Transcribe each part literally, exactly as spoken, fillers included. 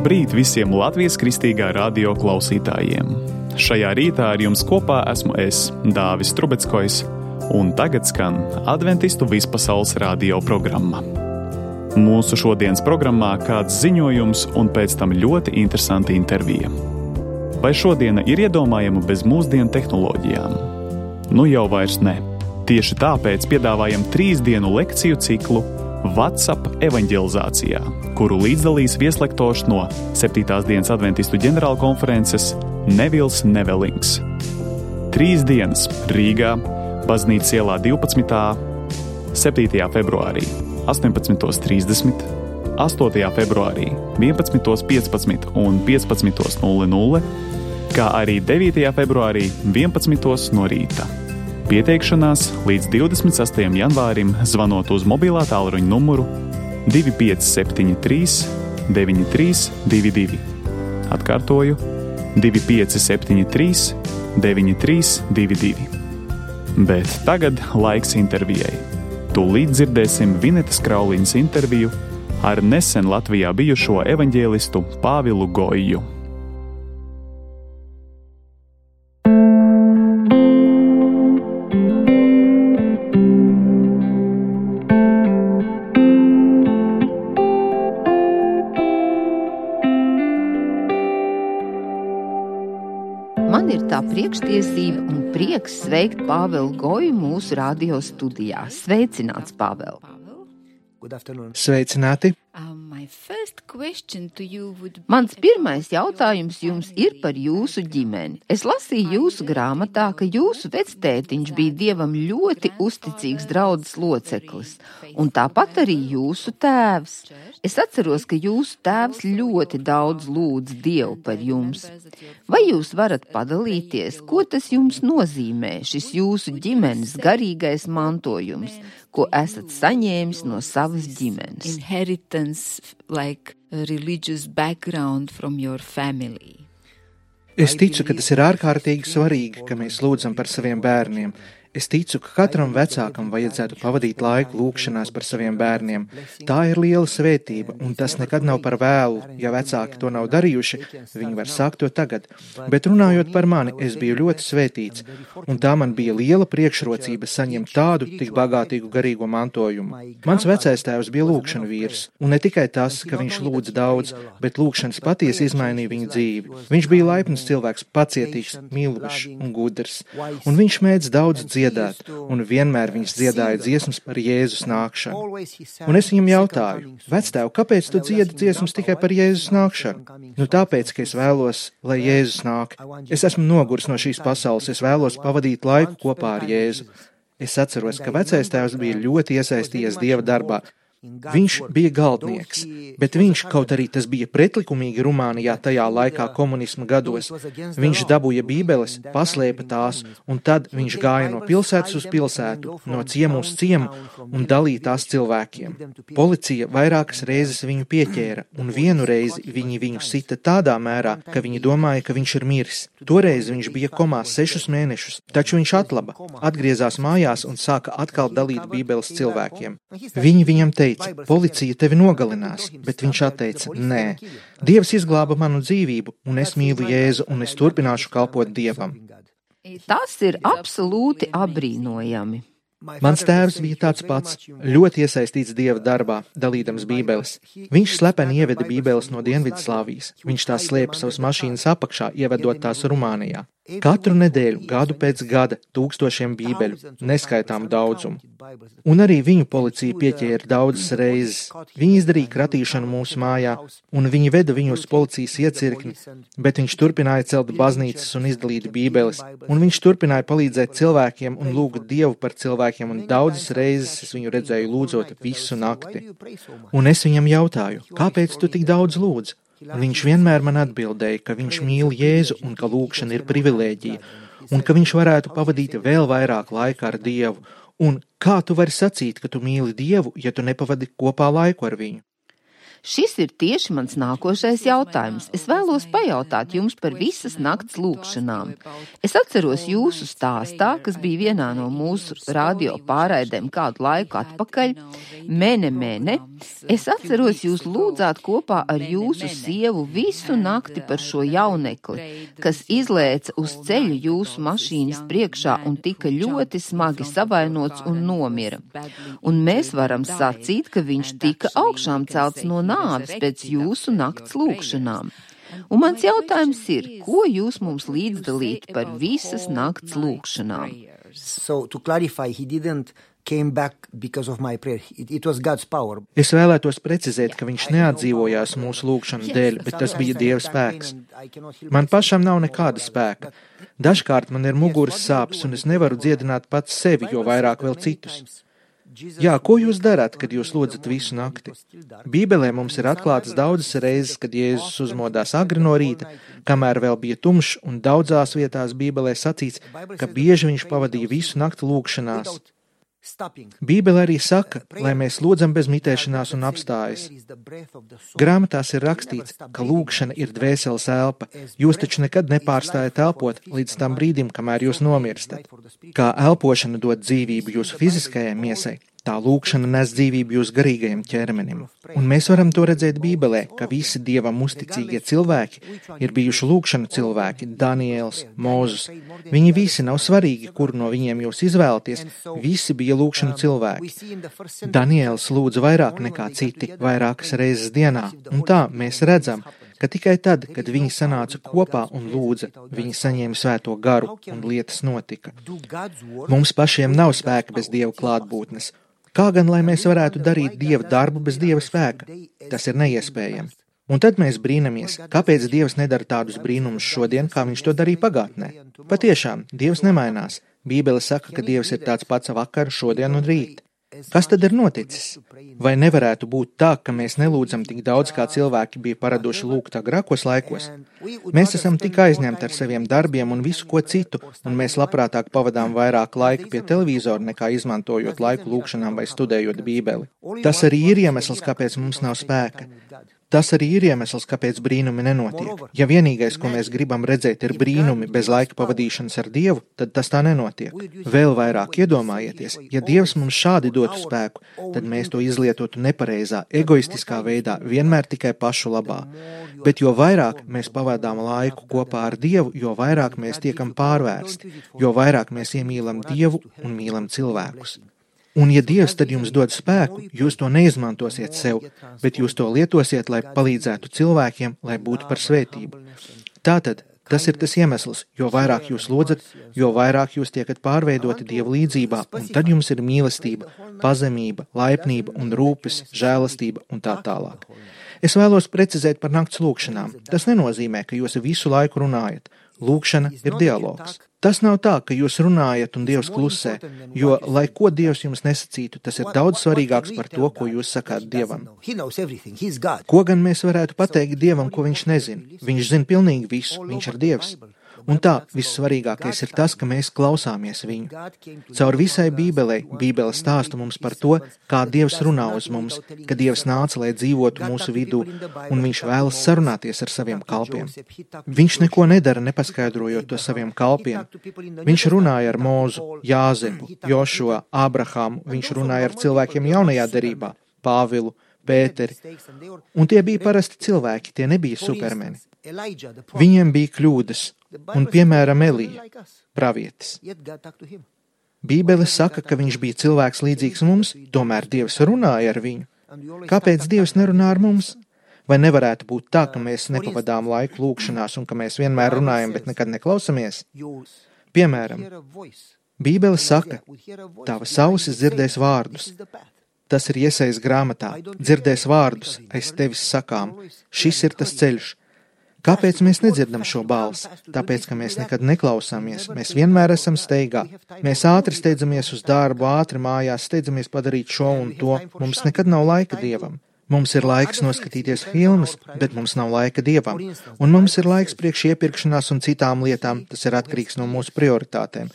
Labrīt visiem Latvijas Kristīgā radio klausītājiem! Šajā rītā ar jums kopā esmu es, Dāvis Trubeckojs, un tagad skan Adventistu vispasaules radio programma. Mūsu šodienas programmā kāds ziņojums un pēc tam ļoti interesanta intervija. Vai šodiena ir iedomājama bez mūsdienu tehnoloģijām? Nu jau vairs ne. Tieši tāpēc piedāvājam trīs dienu lekciju ciklu WhatsApp evaņģelizācijā, kuru līdzdalīs vieslektors no septītās dienas Adventistu ģenerālkonferences Nevils Nevelings. Trīs dienas Rīgā, Baznīcas ielā divpadsmitā, septītajā februārī, astoņpadsmitos trīsdesmit, astotajā februārī, vienpadsmitos piecpadsmit un piecpadsmitos nulle nulle, kā arī devītajā februārī, vienpadsmitos no rīta. Pieteikšanās līdz divdesmit sestajam janvārim zvanot uz mobilā tālruņa numuru divi pieci septiņi trīs deviņi trīs divi divi. Atkārtoju divi pieci septiņi trīs deviņi trīs divi divi. Bet tagad laiks intervijai. Tūlīt dzirdēsim Vinetas Krauliņas interviju ar nesen Latvijā bijušo evaņģēlistu Pāvilu Goiju. Man ir tā priekštiesība un prieks sveikt Pāvilu Goju mūsu radio studijā. Sveicināts, Pāvel! Sveicināti! Mans pirmais jautājums jums ir par jūsu ģimeni. Es lasīju jūsu grāmatā, ka jūsu vectētiņš bija Dievam ļoti uzticīgs draudzes loceklis, un tāpat arī jūsu tēvs. Es atceros, ka jūsu tēvs ļoti daudz lūdz Dievu par jums. Vai jūs varat padalīties, ko tas jums nozīmē, šis jūsu ģimenes garīgais mantojums, ko esat saņēmis no savas ģimenes? Inheritance, like a religious background from your family. Es ticu, ka tas ir ārkārtīgi svarīgi, ka mēs lūdzam par saviem bērniem. Es ticu, ka katram vecākam vajadzētu pavadīt laiku lūgšanās par saviem bērniem. Tā ir liela svētība, un tas nekad nav par vēlu. Ja vecāki to nav darījuši, viņi var sākt to tagad. Bet runājot par mani, es biju ļoti svētīts, un tā man bija liela priekšrocība saņemt tādu tik bagātīgu garīgo mantojumu. Mans vecais tēvs bija lūgšana vīrs, un ne tikai tas, ka viņš lūdza daudz, bet lūgšanas patiesi izmainīja viņa dzīvi. Viņš bija laipns cilvēks, pacietīgs, mīlošs un gudrs, un viņš mēdz daudz dziedāt. Dziedāt, un vienmēr viņš dziedāja dziesmas par Jēzus nākšanu. Un es viņam jautāju, vectēv, kāpēc tu dziedi dziesmas tikai par Jēzus nākšanu? Nu tāpēc, ka es vēlos, lai Jēzus nāk. Es esmu noguris no šīs pasaules, es vēlos pavadīt laiku kopā ar Jēzu. Es atceros, ka vecais tēvs bija ļoti iesaistījies Dieva darbā. Viņš bija galdnieks, bet viņš, kaut arī tas bija pretlikumīgi Rumānijā tajā laikā komunisma gados, viņš dabūja bībeles, paslēpa tās, un tad viņš gāja no pilsētas uz pilsētu, no ciemu uz ciemu un dalīja tās cilvēkiem. Policija vairākas reizes viņu pieķēra, un vienu reizi viņi viņu sita tādā mērā, ka viņi domāja, ka viņš ir miris. Toreiz viņš bija komā sešus mēnešus, taču viņš atlaba, atgriezās mājās un sāka atkal dalīt bībeles cilvēkiem. Viņi viņam teica, policija tevi nogalinās, bet viņš atteica, nē, Dievs izglāba manu dzīvību, un es mīlu Jēzu, un es turpināšu kalpot Dievam. Tas ir absolūti apbrīnojami. Mans tēvs bija tāds pats, ļoti iesaistīts Dieva darbā, dalīdams bībeles. Viņš slepeni ieveda bībeles no Dienvidslāvijas. Viņš tās slēpa savas mašīnas apakšā, ievedot tās Rumānijā. Katru nedēļu, gadu pēc gada, tūkstošiem bībeļu, neskaitām daudzumu. Un arī viņu policija pieķēra daudzas reizes. Viņi izdarīja kratīšanu mūsu mājā, un viņi veda viņu uz policijas iecirkni, bet viņš turpināja celt baznīcas un izdalīt bībeles, un viņš turpināja palīdzēt cilvēkiem un lūgt Dievu par cilvēkiem, un daudzas reizes es viņu redzēju lūdzot visu nakti. Un es viņam jautāju, kāpēc tu tik daudz lūdz? Un viņš vienmēr man atbildēja, ka viņš mīl Jēzu un ka lūgšana ir privilēģija, un ka viņš varētu pavadīt vēl vairāk laika ar Dievu. Un kā tu vari sacīt, ka tu mīli Dievu, ja tu nepavadi kopā laiku ar viņu? Šis ir tieši mans nākošais jautājums. Es vēlos pajautāt jums par visas nakts lūkšanām. Es atceros jūsu stāstā, kas bija vienā no mūsu radio pārraidēm kādu laiku atpakaļ, Mene Mene. Es atceros, jūs lūdzāt kopā ar jūsu sievu visu nakti par šo jaunekli, kas izlēca uz ceļu jūsu mašīnas priekšā un tika ļoti smagi savainots un nomira. Un mēs varam sacīt, ka viņš tika augšām celts no nāves pēc jūsu nakts lūkšanām. Un mans jautājums ir, ko jūs mums līdzdalīt par visas nakts lūkšanām? So, to clarify, he didn't came back because of my prayer. It, it was God's power. Es vēlētos precizēt, ka viņš neatdzīvojās mūsu lūgšanu dēļ, bet tas bija Dieva spēks. Man pašam nav nekāda spēka. Dažkārt man ir muguras sāpes, un es nevaru dziedināt pats sevi, jo vairāk vēl citus. Jā, ko jūs darāt, kad jūs lūdzat visu nakti? Bībelē mums ir atklātas daudzas reizes, kad Jēzus uzmodās agri no rīta, kamēr vēl bija tumšs, un daudzās vietās Bībelē sacīts, ka bieži viņš pavadīja visu nakti lūgšanās. Bībele arī saka, lai mēs lūdzam bez mitēšanās un apstājas. Grāmatās ir rakstīts, ka lūgšana ir dvēseles elpa. Jūs taču nekad nepārstājat elpot līdz tam brīdim, kamēr jūs nomirstat. Kā elpošana dod dzīvību jūsu fiziskajai miesai, tā lūgšana nes dzīvību jūsu garīgajam ķermenim. Un mēs varam to redzēt Bībelē, ka visi Dievam uzticīgie cilvēki ir bijuši lūgšanu cilvēki, Daniels, Mūzus. Viņi visi nav svarīgi, kur no viņiem jūs izvēlaties, visi bija lūgšanu cilvēki. Daniels lūdza vairāk nekā citi, vairākas reizes dienā, un tā mēs redzam, ka tikai tad, kad viņi sanāca kopā un lūdza, viņi saņēma svēto garu un lietas notika. Mums pašiem nav spēka bez Dieva klātbūtnes. Kā gan, lai mēs varētu darīt Dieva darbu bez Dieva spēka? Tas ir neiespējami. Un tad mēs brīnamies, kāpēc Dievs nedara tādus brīnumus šodien, kā viņš to darīja pagātnē. Patiešām, Dievs nemainās. Bībele saka, ka Dievs ir tāds pats vakar, šodien un rīt. Kas tad ir noticis? Vai nevarētu būt tā, ka mēs nelūdzam tik daudz, kā cilvēki bija paraduši lūgt agrākos laikos? Mēs esam tik aizņemti ar saviem darbiem un visu ko citu, un mēs labprātāk pavadām vairāk laika pie televizora, nekā izmantojot laiku lūgšanām vai studējot Bībeli. Tas arī ir iemesls, kāpēc mums nav spēka. Tas arī ir iemesls, kāpēc brīnumi nenotiek. Ja vienīgais, ko mēs gribam redzēt, ir brīnumi bez laika pavadīšanas ar Dievu, tad tas tā nenotiek. Vēl vairāk iedomājieties, ja Dievs mums šādi dotu spēku, tad mēs to izlietotu nepareizā, egoistiskā veidā, vienmēr tikai pašu labā. Bet jo vairāk mēs pavadām laiku kopā ar Dievu, jo vairāk mēs tiekam pārvērsti, jo vairāk mēs iemīlam Dievu un mīlam cilvēkus. Un ja Dievs tad jums dod spēku, jūs to neizmantosiet sev, bet jūs to lietosiet, lai palīdzētu cilvēkiem, lai būtu par svētību. Tātad, tas ir tas iemesls, jo vairāk jūs lūdzat, jo vairāk jūs tiekat pārveidoti Dieva līdzībā, un tad jums ir mīlestība, pazemība, laipnība un rūpes, žēlastība un tā tālāk. Es vēlos precizēt par nakts lūgšanām. Tas nenozīmē, ka jūs visu laiku runājat. Lūgšana ir dialogs. Tas nav tā, ka jūs runājat un Dievs klusē, jo, lai ko Dievs jums nesacītu, tas ir daudz svarīgāks par to, ko jūs sakāt Dievam. Ko gan mēs varētu pateikt Dievam, ko viņš nezina? Viņš zina pilnīgi visu, viņš ir Dievs. Un tā, vissvarīgākais ir tas, ka mēs klausāmies viņu. Caur visai Bībelei, Bībele stāsta mums par to, kā Dievs runā uz mums, ka Dievs nāca, lai dzīvotu mūsu vidū, un viņš vēlas sarunāties ar saviem kalpiem. Viņš neko nedara, nepaskaidrojot to saviem kalpiem. Viņš runāja ar Mūzu, Jāzepu, Jošua, Ābrahāmu, viņš runāja ar cilvēkiem jaunajā derībā, Pāvilu, Pēteri, un tie bija parasti cilvēki, tie nebija supermeni. Viņiem bija kļūdas, un piemēram Elija, pravietis. Bībele saka, ka viņš bija cilvēks līdzīgs mums, tomēr Dievs runāja ar viņu. Kāpēc Dievs nerunā ar mums? Vai nevarētu būt tā, ka mēs nepavadām laiku lūgšanās un ka mēs vienmēr runājam, bet nekad neklausamies? Piemēram, Bībele saka, tavas ausis dzirdēs vārdus. Tas ir Iesajas grāmatā, dzirdēs vārdus, aiz tevis sakām, šis ir tas ceļš. Kāpēc mēs nedzirdam šo balsi? Tāpēc, ka mēs nekad neklausāmies, mēs vienmēr esam steigā. Mēs ātri steidzamies uz darbu, ātri mājās, steidzamies padarīt šo un to, mums nekad nav laika Dievam. Mums ir laiks noskatīties filmas, bet mums nav laika Dievam. Un mums ir laiks priekš iepirkšanās un citām lietām, tas ir atkarīgs no mūsu prioritātēm.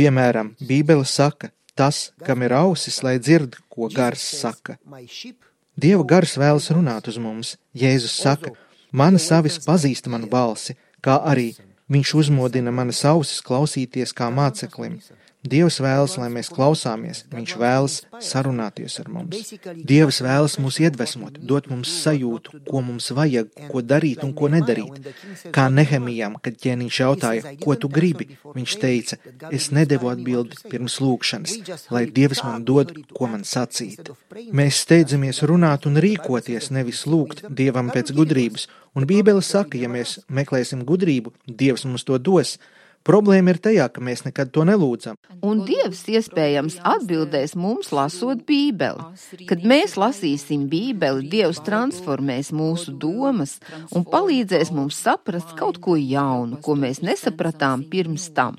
Piemēram, Bībele saka, tas, kam ir ausis, lai dzird, ko gars saka. Dieva gars vēlas runāt uz mums. Jēzus saka, manas avis pazīst manu balsi, kā arī viņš uzmodina manas ausis klausīties kā māceklim. Dievs vēlas, lai mēs klausāmies, viņš vēlas sarunāties ar mums. Dievs vēlas mūs iedvesmot, dot mums sajūtu, ko mums vajag, ko darīt un ko nedarīt. Kā Nehemijam, kad ķēniņš jautāja, ko tu gribi, viņš teica, es nedevu atbildi pirms lūkšanas, lai Dievs man dod, ko man sacīt. Mēs steidzamies runāt un rīkoties, nevis lūgt Dievam pēc gudrības, un Bībele saka, ja mēs meklēsim gudrību, Dievs mums to dos. Problēma ir tajā, ka mēs nekad to nelūdzam. Un Dievs iespējams atbildēs mums lasot Bībeli. Kad mēs lasīsim Bībeli, Dievs transformēs mūsu domas un palīdzēs mums saprast kaut ko jaunu, ko mēs nesapratām pirms tam.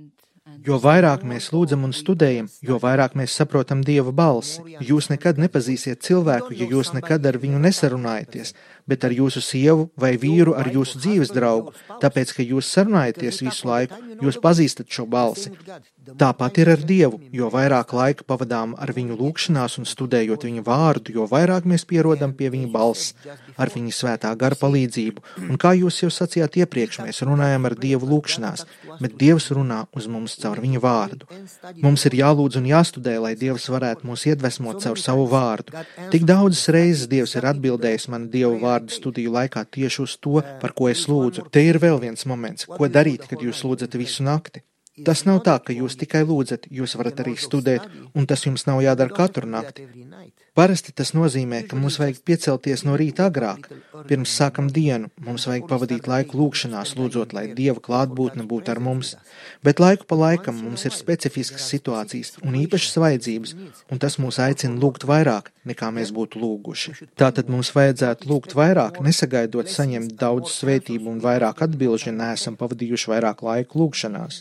Jo vairāk mēs lūdzam un studējam, jo vairāk mēs saprotam Dieva balsi. Jūs nekad nepazīsiet cilvēku, ja jūs nekad ar viņu nesarunājaties, bet ar jūsu sievu vai vīru, ar jūsu dzīves draugu, tāpēc, ka jūs sarunājaties visu laiku, jūs pazīstat šo balsi. Tāpat ir ar Dievu, jo vairāk laika pavadām ar viņu lūkšanās un studējot viņa vārdu, jo vairāk mēs pierodam pie viņa balss, ar viņa svētā gara palīdzību. Un kā jūs jau sacījāt iepriekš, mēs runājam ar Dievu lūkšanās, bet Dievs runā uz mums caur viņa vārdu. Mums ir jālūdz un jāstudē, lai Dievs varētu mūs iedvesmot caur savu vārdu. Tik daudzas reizes Dievs ir atbildējis man Dieva vārdu studiju laikā tieši uz to, par ko es lūdzu. Te ir vēl viens moments, ko darīt, kad jūs lūdzat visu nakti. Tas nav tā, ka jūs tikai lūdzat, jūs varat arī studēt, un tas jums nav jādara katru nakti. Parasti tas nozīmē, ka mums vajag piecelties no rīta agrāk. Pirms sākam dienu, mums vajag pavadīt laiku lūkšanās, lūdzot, lai Dieva klātbūtne būtu ar mums. Bet laiku pa laikam mums ir specifiskas situācijas un īpašas vajadzības, un tas mūs aicina lūgt vairāk, nekā mēs būtu lūguši. Tātad mums vajadzētu lūgt vairāk, nesagaidot saņemt daudz svētību un vairāk atbilžu, ja neesam pavadījuši vairāk laiku lūkšanās.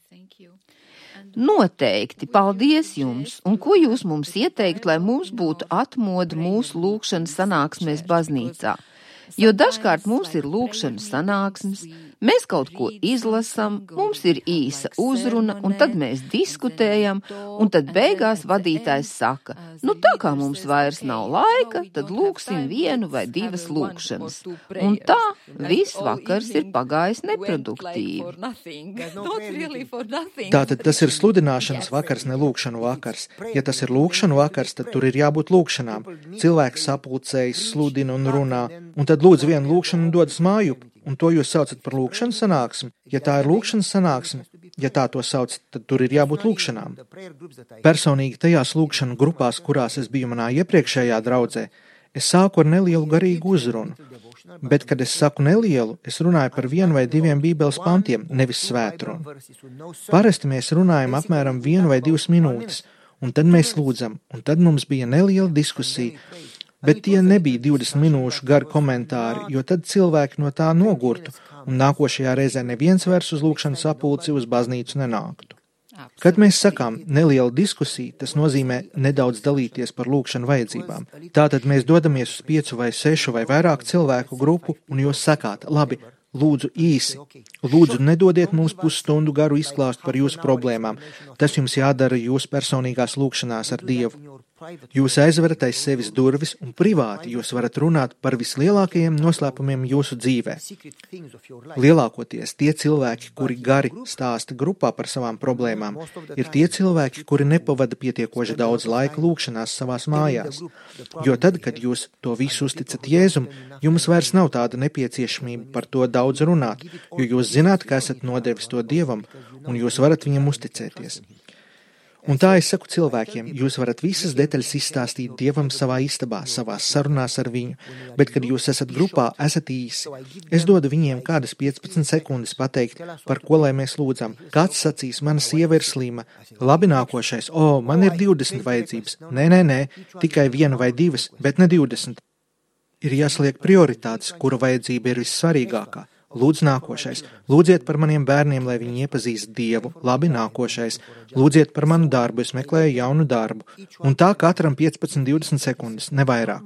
Noteikti, paldies jums! Un ko jūs mums ieteikt, lai mums būtu atmoda mūsu lūkšanas sanāksmēs baznīcā? Jo dažkārt mums ir lūkšanas sanāksmes, mēs kaut ko izlasam, mums ir īsa uzruna, un tad mēs diskutējam, un tad beigās vadītājs saka, nu tā kā mums vairs nav laika, tad lūksim vienu vai divas lūkšanas. Un tā viss vakars ir pagājis neproduktīvi. Tātad tas ir sludināšanas vakars, ne lūkšanu vakars. Ja tas ir lūkšanu vakars, tad tur ir jābūt lūkšanām. Cilvēks sapulcējas, sludina un runā, un tad lūdz vienu lūkšanu un dodas mājup. Un to jūs saucat par lūkšanu sanāksmi. Ja tā ir lūkšanas sanāksme, ja tā to sauc, tad tur ir jābūt lūkšanām. Personīgi tajās lūkšanu grupās, kurās es biju manā iepriekšējā draudzē, es sāku ar nelielu garīgu uzrunu. Bet, kad es saku nelielu, es runāju par vienu vai diviem bībeles pantiem, nevis svētrunu. Parasti mēs runājam apmēram vienu vai divas minūtes, un tad mēs lūdzam, un tad mums bija neliela diskusija. Bet tie nebija divdesmit minūšu gari komentāri, jo tad cilvēki no tā nogurtu, un nākošajā reizē neviens vairs uz lūkšanu sapulci uz baznīcu nenāktu. Kad mēs sakām neliela diskusija, tas nozīmē nedaudz dalīties par lūkšanu vajadzībām. Tātad mēs dodamies uz piecu vai sešu vai vairāk cilvēku grupu, un jūs sakāt, labi, lūdzu īsi, lūdzu nedodiet mums pusstundu garu izklāstu par jūsu problēmām. Tas jums jādara jūsu personīgās lūkšanās ar Dievu. Jūs aizverat aiz sevis durvis un privāti jūs varat runāt par vislielākajiem noslēpumiem jūsu dzīvē. Lielākoties tie cilvēki, kuri gari stāsta grupā par savām problēmām, ir tie cilvēki, kuri nepavada pietiekoši daudz laika lūkšanās savās mājās. Jo tad, kad jūs to visu uzticat Jēzum, jums vairs nav tāda nepieciešamība par to daudz runāt, jo jūs zināt, ka esat nodevis to Dievam, un jūs varat viņam uzticēties. Un tā es saku cilvēkiem, jūs varat visas detaļas izstāstīt Dievam savā istabā, savās sarunās ar viņu, bet, kad jūs esat grupā, esat īsi. Es dodu viņiem kādas piecpadsmit sekundes pateikt, par ko lai mēs lūdzam. Kāds sacīs, mana sieva ir slima, labi nākošais, o, man ir divdesmit vajadzības. Nē, nē, nē, tikai viena vai divas, bet ne divdesmit. Ir jāsliek prioritātes, kura vajadzība ir vissvarīgākā. Lūdzu nākošais. Lūdziet par maniem bērniem, lai viņi iepazīst Dievu. Labi nākošais. Lūdziet par manu darbu, es meklēju jaunu darbu. Un tā katram piecpadsmit, divdesmit sekundes, ne vairāk.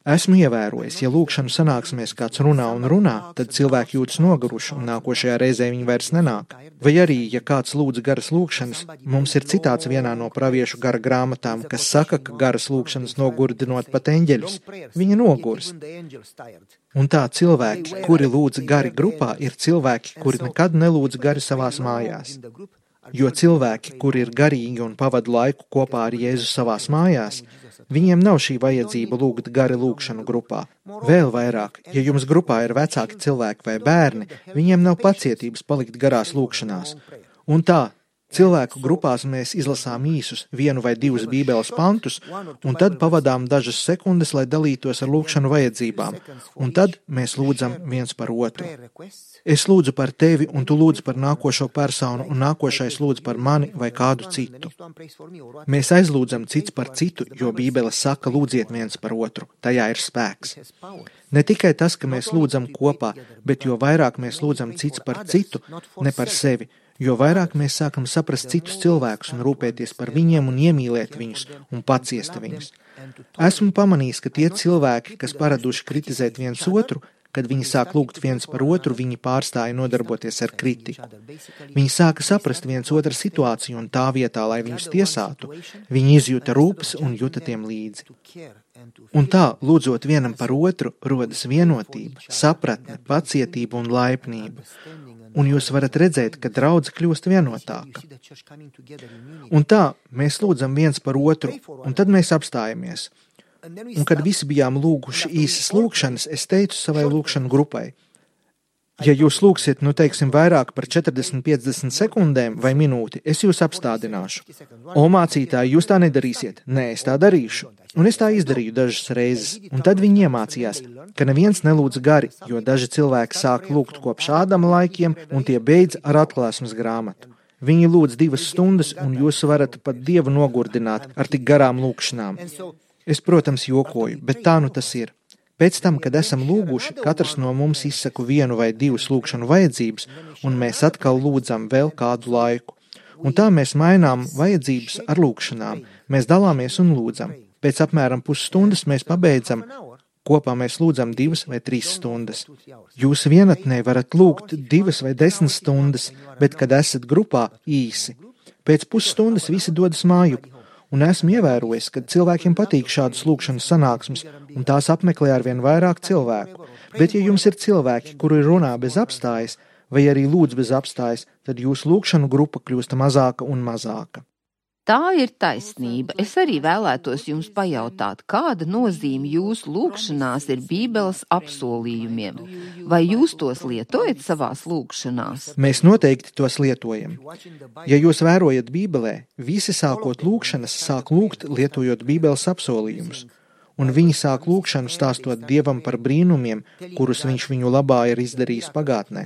Esmu ievērojis, ja lūkšanu sanāksmēs kāds runā un runā, tad cilvēki jūtas noguruši un nākošajā reizē viņi vairs nenāk. Vai arī, ja kāds lūdz garas lūkšanas, mums ir citāts vienā no praviešu gara grāmatām, kas saka, ka garas lūkšanas nogurdinot pat eņģeļus. Viņi nogurst. Un tā cilvēki, kuri lūdz gari grupā, ir cilvēki, kuri nekad nelūdz gari savās mājās. Jo cilvēki, kuri ir garīgi un pavada laiku kopā ar Jēzu savās mājās, viņiem nav šī vajadzība lūgt gari lūkšanu grupā. Vēl vairāk, ja jums grupā ir vecāki cilvēki vai bērni, viņiem nav pacietības palikt garās lūkšanās. Un tā, cilvēku grupās mēs izlasām īsus, vienu vai divus bībeles pantus, un tad pavadām dažas sekundes, lai dalītos ar lūkšanu vajadzībām, un tad mēs lūdzam viens par otru. Es lūdzu par tevi, un tu lūdz par nākošo personu, un nākošais lūdz par mani vai kādu citu. Mēs aizlūdzam cits par citu, jo Bībele saka, lūdziet viens par otru, tajā ir spēks. Ne tikai tas, ka mēs lūdzam kopā, bet jo vairāk mēs lūdzam cits par citu, ne par sevi, jo vairāk mēs sākam saprast citus cilvēkus un rūpēties par viņiem un iemīlēt viņus un paciest viņus. Esmu pamanījis, ka tie cilvēki, kas paraduši kritizēt viens otru, kad viņi sāk lūgt viens par otru, viņi pārstāja nodarboties ar kritiku. Viņi sāka saprast viens otru situāciju un tā vietā, lai viņus tiesātu, viņi izjūta rūpes un juta tiem līdzi. Un tā, lūdzot vienam par otru, rodas vienotība, sapratne, pacietība un laipnība. Un jūs varat redzēt, ka draudze kļūst vienotāka. Un tā, mēs lūdzam viens par otru, un tad mēs apstājamies. Un kad visi bijām lūguši īsas lūkšanas, es teicu savai lūkšanu grupai, ja jūs lūksiet, nu teiksim, vairāk par četrdesmit piecdesmit sekundēm vai minūti, es jūs apstādināšu. O, mācītāji, jūs tā nedarīsiet? Nē, es tā darīšu. Un es tā izdarīju dažas reizes, un tad viņi iemācījās, ka neviens nelūdz gari, jo daži cilvēki sāk lūgt kopš Ādama laikiem, un tie beidz ar atklāsmes grāmatu. Viņi lūdz divas stundas, un jūs varat pat Dievu nogurdināt ar tik garām lūkšanām. Es, protams, jokoju, bet tā nu tas ir. Pēc tam, kad esam lūguši, katrs no mums izsaka vienu vai divas lūkšanu vajadzības, un mēs atkal lūdzam vēl kādu laiku. Un tā mēs mainām vajadzības ar lūkšanām. Mēs dalāmies un lūdzam. Pēc apmēram pusstundas mēs pabeidzam. Kopā mēs lūdzam divas vai trīs stundas. Jūs vienatnē varat lūgt divas vai desmit stundas, bet, kad esat grupā, īsi. Pēc pusstundas visi dodas mājup. Un esmu ievērojis, ka cilvēkiem patīk šādas lūkšanas sanāksmes, un tās apmeklē arvien vairāk cilvēku. Bet, ja jums ir cilvēki, kuri runā bez apstājas, vai arī lūdz bez apstājas, tad jūsu lūkšanu grupa kļūst mazāka un mazāka. Tā ir taisnība. Es arī vēlētos jums pajautāt, kāda nozīme jūsu lūkšanās ir Bībeles apsolījumiem? Vai jūs tos lietojat savās lūkšanās? Mēs noteikti tos lietojam. Ja jūs vērojat Bībelē, visi sākot lūkšanas sāk lūgt, lietojot Bībeles apsolījumus. Un viņi sāk lūkšanu stāstot Dievam par brīnumiem, kurus viņš viņu labā ir izdarījis pagātnē.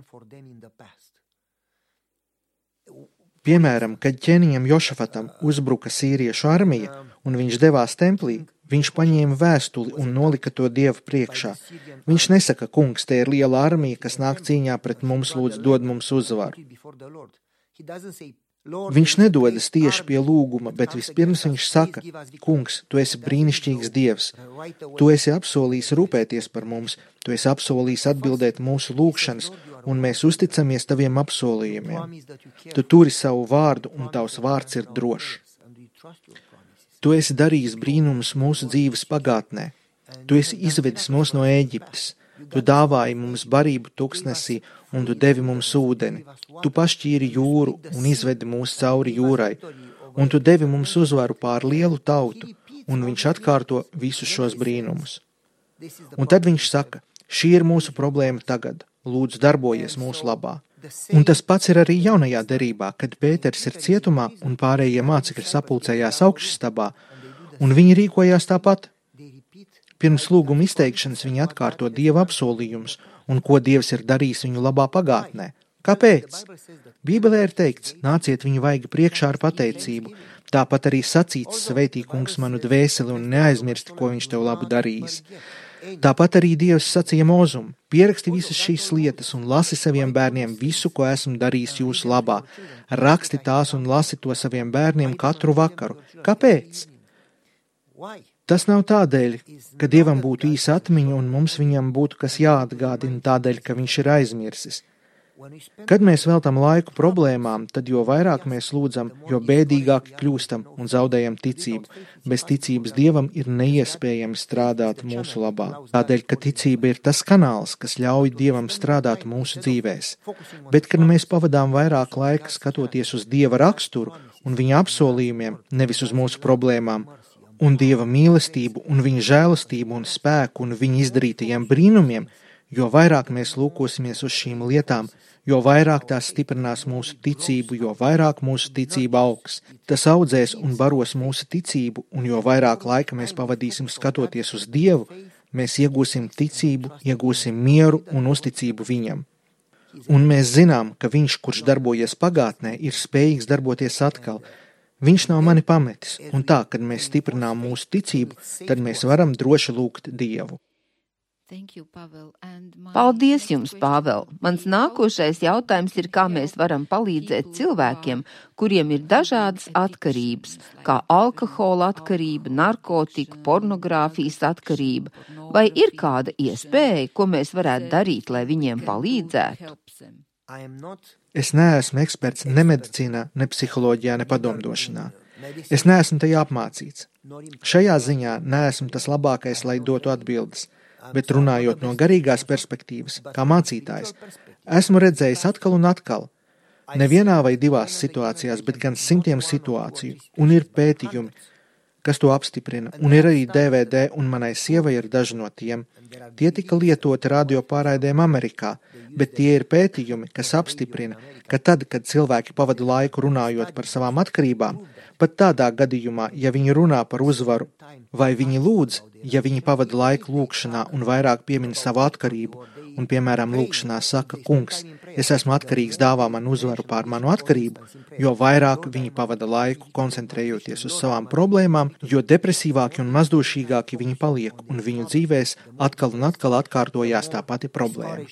Piemēram, kad ķēniņam Jošafatam uzbruka sīriešu armija un viņš devās templī, viņš paņēma vēstuli un nolika to Dievu priekšā. Viņš nesaka, kungs, te ir liela armija, kas nāk cīņā pret mums, lūdz dod mums uzvaru. Viņš nedodas tieši pie lūguma, bet vispirms viņš saka, kungs, tu esi brīnišķīgs Dievs, tu esi apsolījis rūpēties par mums, tu esi apsolījis atbildēt mūsu lūgšanas, un mēs uzticamies taviem apsolījumiem. Tu turi savu vārdu, un tavs vārds ir drošs. Tu esi darījis brīnumus mūsu dzīves pagātnē. Tu esi izvedis mūs no Ēģiptes. Tu dāvāji mums barību tuksnesī, un tu devi mums ūdeni. Tu pašķīri jūru un izvedi mūs cauri jūrai, un tu devi mums uzvaru pār lielu tautu, un viņš atkārto visus šos brīnumus. Un tad viņš saka, šī ir mūsu problēma tagad, lūdzu darbojies mūsu labā. Un tas pats ir arī jaunajā derībā, kad Pēters ir cietumā un pārējie mācekļi sapulcējās augšstabā, un viņi rīkojās tāpat. Pirms lūguma izteikšanas viņi atkārto Dieva apsolījumus un ko Dievs ir darījis viņu labā pagātnē. Kāpēc? Bībelē ir teikts, nāciet viņu vaiga priekšā ar pateicību, tāpat arī sacīts, sveitī kungs manu dvēseli un neaizmirsti, ko viņš tev labu darījis. Tāpat arī Dievs sacīja Mozum, pieraksti visas šīs lietas un lasi saviem bērniem visu, ko esmu darījis jūsu labā. Raksti tās un lasi to saviem bērniem katru vakaru. Kāpēc? Tas nav tādēļ, ka Dievam būtu īsa atmiņa un mums viņam būtu kas jāatgādina tādēļ, ka viņš ir aizmirsis. Kad mēs veltam laiku problēmām, tad jo vairāk mēs lūdzam, jo bēdīgāki kļūstam un zaudējam ticību. Bez ticības Dievam ir neiespējami strādāt mūsu labā. Tādēļ, ka ticība ir tas kanāls, kas ļauj Dievam strādāt mūsu dzīvēs. Bet, kad mēs pavadām vairāk laika skatoties uz Dieva raksturu un viņa apsolījumiem, nevis uz mūsu problēmām, un Dieva mīlestību un viņa žēlastību un spēku un viņa izdarītajiem brīnumiem, jo vairāk mēs lūkosimies uz šīm lietām, jo vairāk tās stiprinās mūsu ticību, jo vairāk mūsu ticība augs. Tas audzēs un baros mūsu ticību, un jo vairāk laika mēs pavadīsim skatoties uz Dievu, mēs iegūsim ticību, iegūsim mieru un uzticību viņam. Un mēs zinām, ka viņš, kurš darbojies pagātnē, ir spējīgs darboties atkal. Viņš nav mani pametis, un tā, kad mēs stiprinām mūsu ticību, tad mēs varam droši lūgt Dievu. Paldies jums, Pāvēl! Mans nākošais jautājums ir, kā mēs varam palīdzēt cilvēkiem, kuriem ir dažādas atkarības, kā alkohola atkarība, narkotiku, pornogrāfijas atkarība, vai ir kāda iespēja, ko mēs varētu darīt, lai viņiem palīdzētu? Es neesmu eksperts ne medicīnā, ne psiholoģijā, ne padomdošanā. Es neesmu tajā apmācīts. Šajā ziņā neesmu tas labākais, lai dotu atbildes. Bet runājot no garīgās perspektīvas, kā mācītājs, esmu redzējis atkal un atkal, nevienā vai divās situācijās, bet gan simtiem situāciju, un ir pētījumi, kas to apstiprina, un ir arī D V D, un manai sievai ir daži no tiem. Tie tika lietoti radio pārraidēm Amerikā, bet tie ir pētījumi, kas apstiprina, ka tad, kad cilvēki pavada laiku runājot par savām atkarībām, pat tādā gadījumā, ja viņi runā par uzvaru, vai viņi lūdz, ja viņi pavada laiku lūkšanā un vairāk piemin savu atkarību, un, piemēram, lūkšanā saka, kungs, es esmu atkarīgs, dāvā man uzvaru pār manu atkarību, jo vairāk viņi pavada laiku koncentrējoties uz savām problēmām, jo depresīvāki un mazdošīgāki viņi paliek, un viņu dzīvēs atkal un atkal atkārtojās tā pati problēma.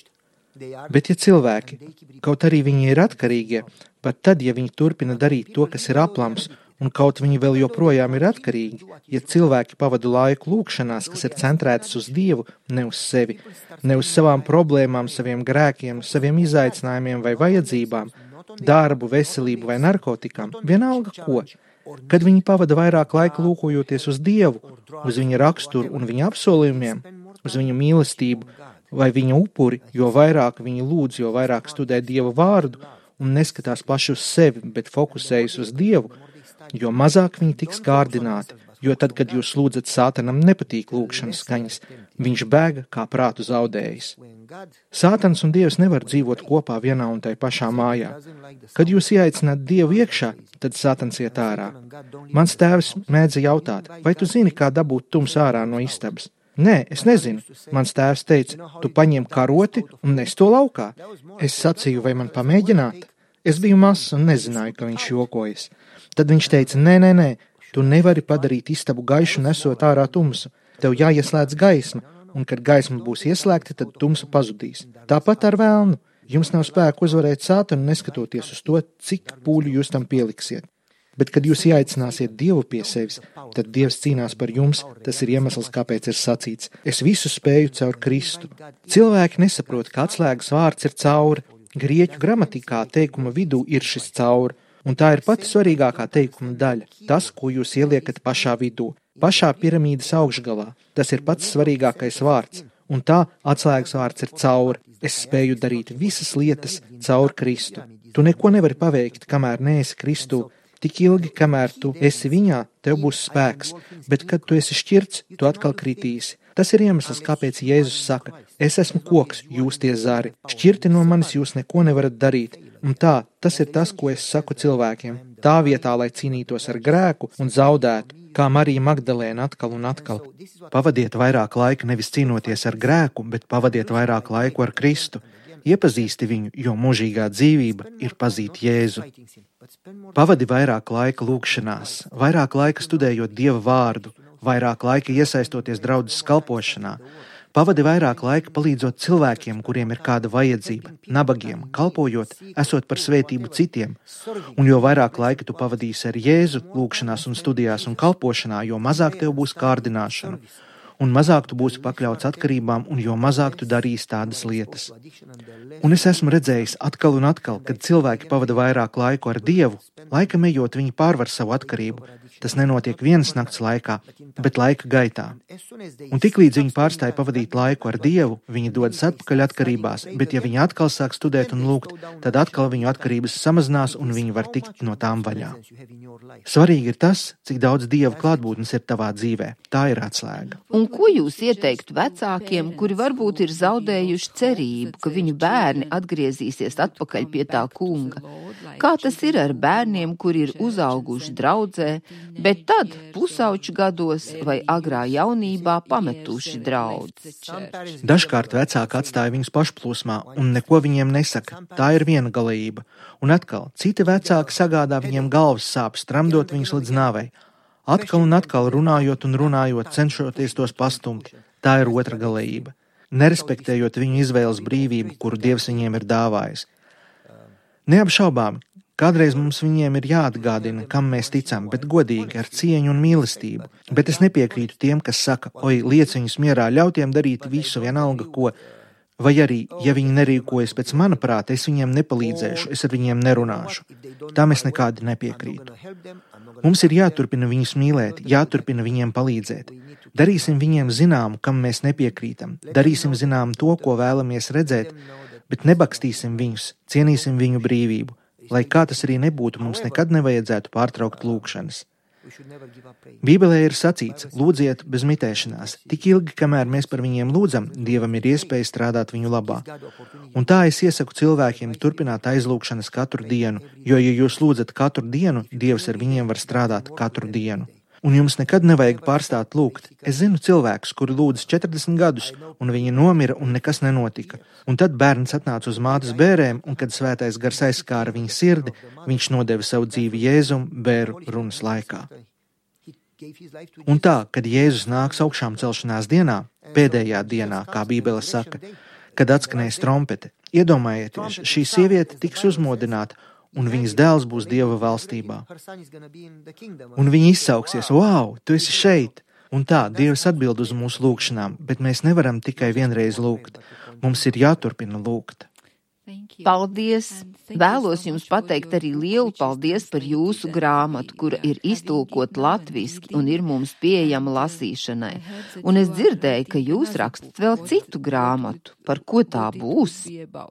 Bet ja cilvēki, kaut arī viņi ir atkarīgie, pat tad, ja viņi turpina darīt to, kas ir aplams, un kaut viņi vēl joprojām ir atkarīgi, ja cilvēki pavada laiku lūkšanās, kas ir centrētas uz Dievu, ne uz sevi, ne uz savām problēmām, saviem grēkiem, saviem izaicinājumiem vai vajadzībām, darbu, veselību vai narkotikām, vienalga ko. Kad viņi pavada vairāk laika lūkojoties uz Dievu, uz viņa raksturu un viņa apsolījumiem, uz viņa mīlestību vai viņa upuri, jo vairāk viņi lūdz, jo vairāk studē Dieva vārdu un neskatās paši uz sevi, bet fokusējas uz Dievu, jo mazāk viņi tiks kārdināti, jo tad, kad jūs lūdzat, Sātanam nepatīk lūkšanas skaņas, viņš bēga kā prātu zaudējis. Sātans un Dievs nevar dzīvot kopā vienā un tai pašā mājā. Kad jūs ieaicināt Dievu iekšā, tad Sātans iet ārā. Mans tēvs mēdza jautāt, vai tu zini, kā dabūt tums ārā no istabas? Nē, es nezinu. Mans tēvs teica, tu paņem karoti un nes to laukā. Es sacīju, vai man pamēģināt? Es biju mazs un nezināju, ka viņš jokojas. Tad viņš teica, nē, nē, nē, tu nevari padarīt istabu gaišu nesot ārā tumsu. Tev jāieslēdz gaisma, un kad gaisma būs ieslēgta, tad tumsa pazudīs. Tāpat ar vēlnu. Jums nav spēku uzvarēt Sātanu, neskatoties uz to, cik pūļu jūs tam pieliksiet. Bet, kad jūs ieaicināsiet Dievu pie sevis, tad Dievs cīnās par jums, tas ir iemesls, kāpēc ir sacīts. Es visu spēju caur Kristu. Cilvēki nesaprot, ka atslēgas vārds ir cauri. Grieķu gramatikā teikuma vidū ir šis cauri, un tā ir pati svarīgākā teikuma daļa, tas, ko jūs ieliekat pašā vidū, pašā piramīdas augšgalā. Tas ir pats svarīgākais vārds, un tā atslēgas vārds ir cauri. Es spēju darīt visas lietas caur Kristu. Tu neko nevari paveikt, kamēr neesi Kristū. Tik ilgi, kamēr tu esi viņā, tev būs spēks, bet, kad tu esi šķirts, tu atkal kritīsi. Tas ir iemesls, kāpēc Jēzus saka, es esmu koks, jūs tie zari. Šķirti no manis jūs neko nevarat darīt. Un tā, tas ir tas, ko es saku cilvēkiem. Tā vietā, lai cīnītos ar grēku un zaudētu, kā Marija Magdalēna atkal un atkal. Pavadiet vairāk laika nevis cīnoties ar grēku, bet pavadiet vairāk laiku ar Kristu. Iepazīsti viņu, jo mūžīgā dzīvība ir pazīt Jēzu. Pavadi vairāk laika lūkšanās, vairāk laika studējot Dieva vārdu, vairāk laika iesaistoties draudzes kalpošanā, Pavadi vairāk laika palīdzot cilvēkiem, kuriem ir kāda vajadzība, nabagiem, kalpojot, esot par svētību citiem. Un jo vairāk laika tu pavadīsi ar Jēzu, lūkšanās un studijās un kalpošanā, jo mazāk tev būs kārdināšana. Un mazāk tu būsi pakļauts atkarībām, un jo mazāk tu darīsi tādas lietas. Un es esmu redzējis atkal un atkal, kad cilvēki pavada vairāk laiku ar Dievu, laikam ejot viņi pārvar savu atkarību. Tas nenotiek vienas nakts laikā, bet laika gaitā. Un tiklīdz viņi pārstāja pavadīt laiku ar Dievu, viņi dodas atpakaļ atkarībās, bet ja viņi atkal sāk studēt un lūgt, tad atkal viņu atkarības samazinās un viņi var tikt no tām vaļā. Svarīgi ir tas, cik daudz Dieva klātbūtnes ir tavā dzīvē. Tā ir atslēga. Un ko jūs ieteiktu vecākiem, kuri varbūt ir zaudējuši cerību, ka viņu bērni atgriezīsies atpakaļ pie tā kunga? Kā tas ir ar bērniem, kuri ir uzauguši draudzē, bet tad pusauču gados vai agrā jaunībā pametuši draudzes? Dažkārt vecāki atstāja viņus pašplūsmā un neko viņiem nesaka. Tā ir viena galība. Un atkal, citi vecāki sagādā viņiem galvas sāpes, tramdot viņus līdz nāvei. Atkal un atkal runājot un runājot, cenšoties tos pastumt. Tā ir otra galība. Nerespektējot viņu izvēles brīvību, kuru Dievs viņiem ir dāvājis. Neapšaubām, kādreiz mums viņiem ir jāatgādina, kam mēs ticam, bet godīgi, ar cieņu un mīlestību. Bet es nepiekrītu tiem, kas saka, oi, liec viņus mierā, ļautiem darīt visu vienalga ko, vai arī, ja viņi nerīkojas pēc mana prāta, es viņiem nepalīdzēšu, es ar viņiem nerunāšu. Tam es nekādi nepiekrītu. Mums ir jāturpina viņus mīlēt, jāturpina viņiem palīdzēt. Darīsim viņiem zināmu, kam mēs nepiekrītam. Darīsim zinām to, ko vēlamies redzēt, bet nebakstīsim viņus, cienīsim viņu brīvību. Lai kā tas arī nebūtu, mums nekad nevajadzētu pārtraukt lūgšanas. Bībelē ir sacīts, lūdziet bez mitēšanās. Tik ilgi, kamēr mēs par viņiem lūdzam, Dievam ir iespēja strādāt viņu labā. Un tā es iesaku cilvēkiem turpināt aizlūgšanas katru dienu, jo, ja jūs lūdzat katru dienu, Dievs ar viņiem var strādāt katru dienu. Un jums nekad nevajag pārstāt lūgt. Es zinu cilvēkus, kuri lūdz četrdesmit gadus, un viņi nomira un nekas nenotika. Un tad bērns atnāca uz mātes bērēm, un kad svētais gars aizskāra viņa sirdi, viņš nodeva savu dzīvi Jēzum bēru runas laikā. Un tā, kad Jēzus nāks augšām celšanās dienā, pēdējā dienā, kā Bībele saka, kad atskanēs trompete, iedomājieties, šī sieviete tiks uzmodināta, un viņas dēls būs Dieva valstībā. Un viņi izsauksies, wow, tu esi šeit! Un tā, Dievs atbild uz mūsu lūgšanām, bet mēs nevaram tikai vienreiz lūgt. Mums ir jāturpina lūgt. Paldies! Vēlos jums pateikt arī lielu paldies par jūsu grāmatu, kura ir iztulkot latviski un ir mums pieejama lasīšanai. Un es dzirdēju, ka jūs rakstat vēl citu grāmatu. Par ko tā būs?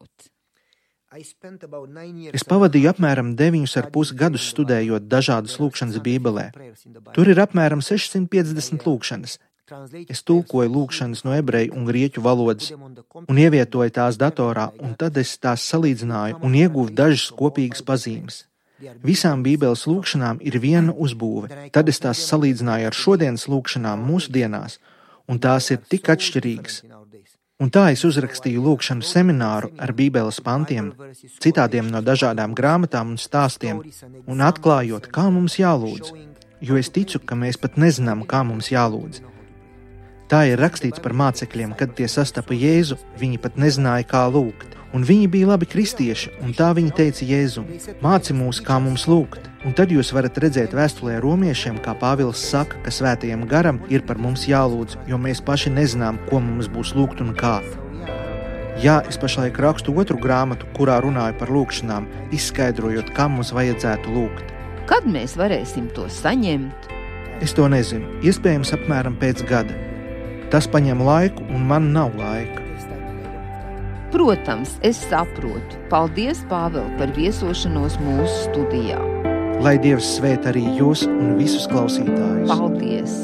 Es pavadīju apmēram deviņus ar pus gadus studējot dažādas lūgšanas Bībelē. Tur ir apmēram sešsimt piecdesmit lūgšanas. Es tulkoju lūgšanas no ebreju un grieķu valodas un ievietoju tās datorā, un tad es tās salīdzināju un ieguvu dažas kopīgas pazīmes. Visām Bībeles lūgšanām ir viena uzbūve. Tad es tās salīdzināju ar šodienas lūgšanām mūsu dienās, un tās ir tik atšķirīgas. Un tā es uzrakstīju lūgšanu semināru ar Bībeles pantiem, citādiem no dažādām grāmatām un stāstiem, un atklājot, kā mums jālūdz, jo es ticu, ka mēs pat nezinām, kā mums jālūdz. Tā ir rakstīts par mācekļiem, kad tie sastapa Jēzu, viņi pat nezināja, kā lūgt. Un viņi bija labi kristieši, un tā viņi teica Jēzum, māci mūs, kā mums lūgt. Un tad jūs varat redzēt vēstulē romiešiem, kā Pāvils saka, ka svētajam garam ir par mums jālūdz, jo mēs paši nezinām, ko mums būs lūgt un kā. Jā, es pašlaik rakstu otru grāmatu, kurā runāju par lūgšanām, izskaidrojot, kā mums vajadzētu lūgt. Kad mēs varēsim to saņemt? Es to nezinu, iespējams apmēram pēc gada. Tas paņem laiku, un man nav laika. Protams, es saprotu. Paldies, Pāvēl, par viesošanos mūsu studijā. Lai Dievs svēt arī jūs un visus klausītājus. Paldies!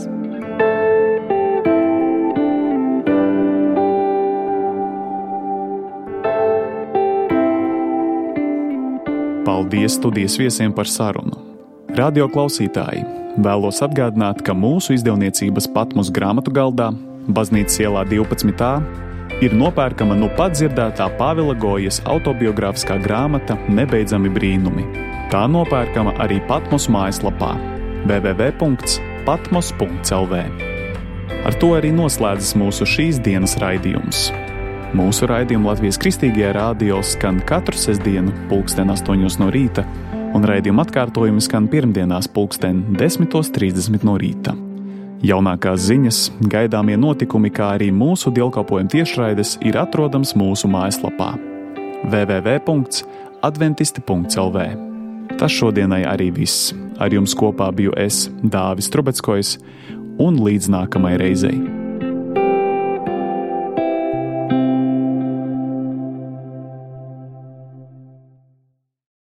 Paldies studijas viesiem par sarunu. Radio klausītāji, vēlos atgādināt, ka mūsu izdevniecības Patmos grāmatu galdā, Baznīcas ielā divpadsmit A, ir nopērkama nu pat dzirdētā Pāvila Gojas autobiogrāfiskā grāmata Nebeidzami brīnumi. Tā nopērkama arī Patmos mājaslapā w w w punkts patmos punkts l v. Ar to arī noslēdzas mūsu šīs dienas raidījums. Mūsu raidījumu Latvijas Kristīgajā radio skan katru sestdienu pulksten astoņos no rīta, un raidījuma atkārtojumi skan pirmdienās pulksten desmitos trīsdesmit no rīta. Jaunākās ziņas, gaidāmie notikumi, kā arī mūsu dievkalpojuma tiešraides ir atrodams mūsu mājaslapā w w w punkts adventisti punkts l v. Tas šodienai arī viss. Ar jums kopā biju es, Dāvis Trubeckojs, un līdz nākamai reizei.